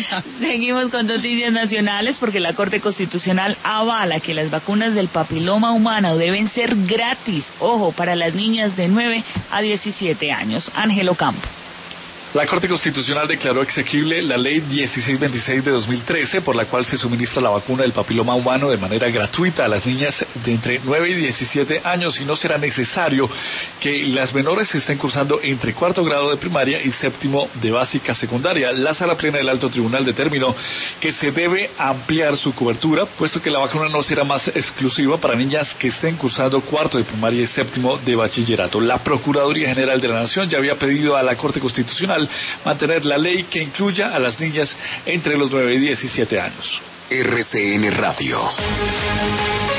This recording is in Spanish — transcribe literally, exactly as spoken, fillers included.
Seguimos con noticias nacionales porque la Corte Constitucional avala que las vacunas del papiloma humano deben ser gratis, ojo, para las niñas de nueve a diecisiete años. Ángelo Campo. La Corte Constitucional declaró exequible la Ley dieciséis veintiséis de dos mil trece, por la cual se suministra la vacuna del papiloma humano de manera gratuita a las niñas de entre nueve y diecisiete años y no será necesario que las menores estén cursando entre cuarto grado de primaria y séptimo de básica secundaria. La Sala Plena del Alto Tribunal determinó que se debe ampliar su cobertura, puesto que la vacuna no será más exclusiva para niñas que estén cursando cuarto de primaria y séptimo de bachillerato. La Procuraduría General de la Nación ya había pedido a la Corte Constitucional mantener la ley que incluya a las niñas entre los nueve y diecisiete años. R C N Radio.